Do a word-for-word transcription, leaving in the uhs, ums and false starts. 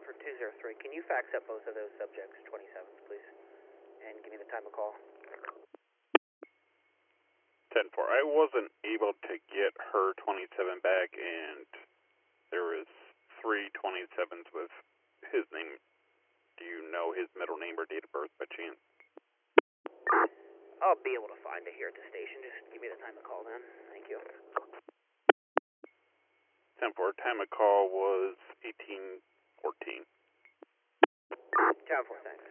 for two zero three, can you fax up both of those subjects, twenty-sevens, please? And give me the time of call. ten four, I wasn't able to get her twenty-seven back, and there was three twenty-sevens with his name. Do you know his middle name or date of birth by chance? I'll be able to find it here at the station. Just give me the time of call, then. Thank you. ten four, time of call was eighteen fourteen. ten four, thanks.